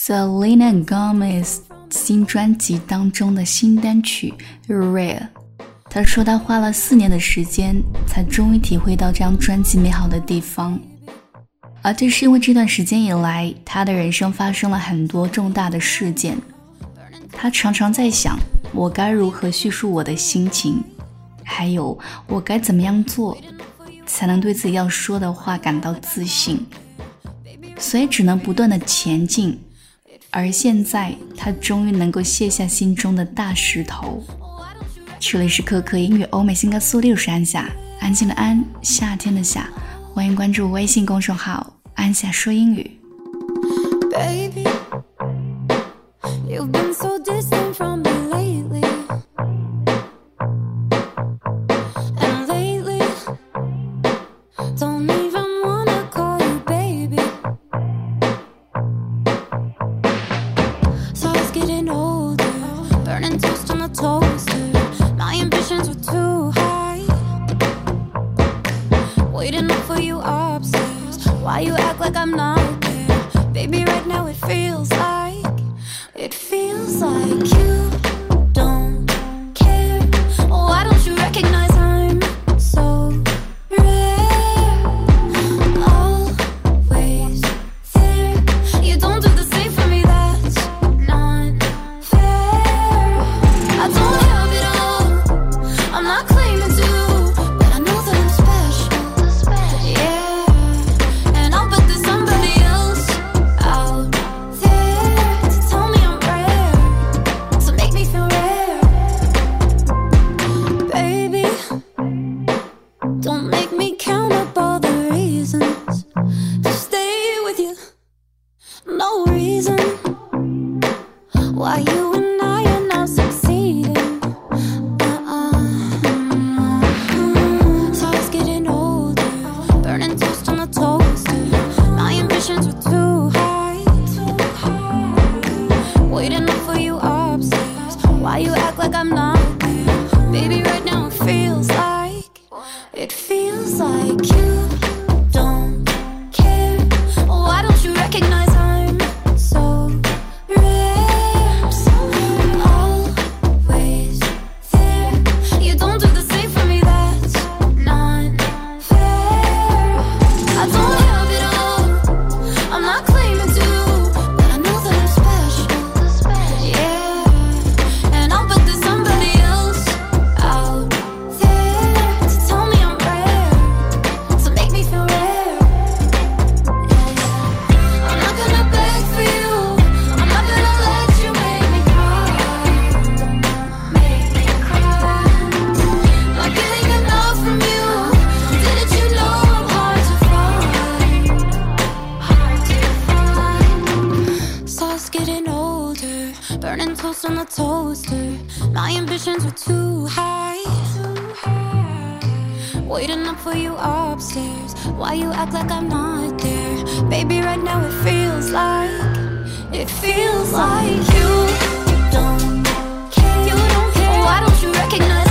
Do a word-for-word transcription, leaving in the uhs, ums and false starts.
Selena Gomez 新专辑当中的新单曲 Rare。 她说她花了四年的时间才终于体会到这张专辑美好的地方，而这是因为这段时间以来她的人生发生了很多重大的事件。她常常在想，我该如何叙述我的心情，还有我该怎么样做才能对自己要说的话感到自信，所以只能不断的前进。而现在他终于能够卸下心中的大石头。这里是可可音乐欧美新歌速递，我是安夏，安静的安，夏天的夏，欢迎关注微信公众号安夏说英语。 Baby, you've been so distant from me lately, and lately don't even wanna call you baby. So I was getting older, burning toast on the toaster. My ambitions were too high, waiting up for you upstairs. Why you act like I'm not there? Baby, right now it feels like, it feels like you don't care. Why don't you recognize I'm so rare? Always there. You don't do the same for me, that's not fair. I don't have it all, I'm not claiming to, but I know that I'm special. Yeah, and I'll bet there's somebody else out there to tell me I'm rare, to make me feel rare. Baby, don't make me count up all the reasons to stay with you. No reason why you and I are not succeeding. Uh-uh. So I was getting older, burning toast on the toaster. My ambitions were too high, too high. Waiting up for you upstairs. Why you act like I'm not there? Baby, right now it feels like, it feels like you don't care. Why don't you recognize I'm so rare? Always there. You don't do the same for me, that's not fair. I don't have it all, I'm not claiming to, but I know that I'm special. Yeah, and I'll bet there's somebody else out there to tell me I'm rare, to make me feel rare. I'm not gonna beg for you, I'm not gonna let you make me cry, make me cry. Not getting enough from you, didn't you know I'm hard to find, hard to find. So I was getting older, burning toast on the toaster. My ambitions were too high, too high. Waiting up for you upstairs. Why you act like I'm not there? Baby, right now it feels like, it feels like you don't care. You don't care. Why don't you recognize